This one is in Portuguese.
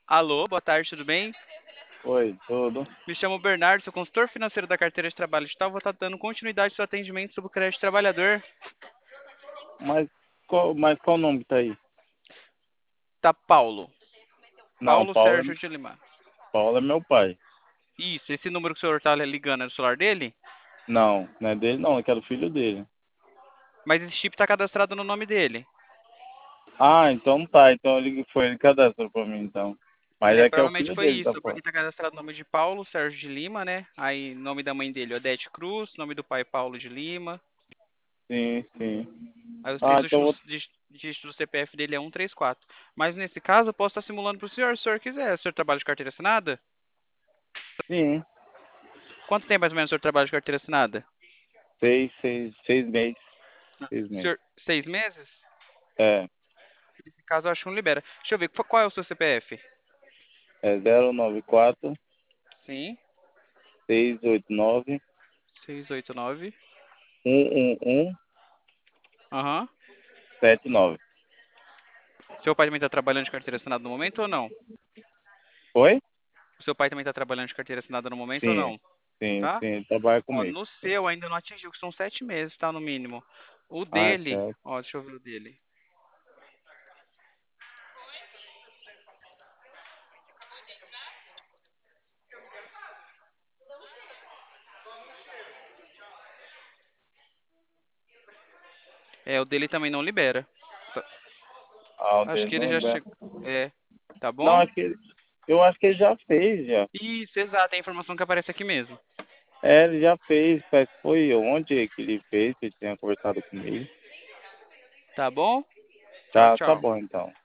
Alô, boa tarde, tudo bem? Oi, tudo. Me chamo Bernardo, sou consultor financeiro da carteira de trabalho digital. Vou estar dando continuidade ao seu atendimento sobre o crédito trabalhador. Mas qual nome que tá aí? Tá, Paulo. Não, Paulo Sérgio de Lima. Paulo é meu pai. Isso, esse número que o senhor está ligando é do celular dele? Não, não é dele não, é que era o filho dele. Mas esse chip está cadastrado no nome dele. Ah, então tá, então ele cadastrou pra mim então. Mas É, é que é o provavelmente filho foi dele, tá isso, porque falando. está cadastrado o nome de Paulo Sérgio de Lima, né? Aí, nome da mãe dele, Odete Cruz, nome do pai, Paulo de Lima. Sim, sim. Aí, os Ah, três então últimos dígitos do CPF dele é 134. Mas, nesse caso, eu posso estar simulando para o senhor, se o senhor quiser. O senhor trabalha de carteira assinada? sim, Quanto tempo mais ou menos o senhor trabalha de carteira assinada? 6 meses. 6 meses. Senhor, 6 meses? É, Nesse caso, eu acho que não libera. Deixa eu ver, qual é o seu CPF? é 094 Sim, 689 689. 111 Aham. 79. Seu pai também está trabalhando de carteira assinada no momento ou não? Oi? O seu pai também está trabalhando de carteira assinada no momento ou Sim, não? sim, Tá? sim, trabalha Ó, comigo. no seu ainda não atingiu, que são 7 meses, tá? No mínimo. O Ah, dele, certo. ó, deixa eu ver o dele. É, o dele também não libera. Tá- Ah, o Acho dele que ele não já é. chegou. É, tá Não, bom? eu acho que ele já fez já. Isso, exato, é a informação que aparece aqui mesmo. É, ele já fez, parece que foi ontem que ele fez, que ele tinha conversado comigo. Tá bom? Tchau, Tá tchau. bom então.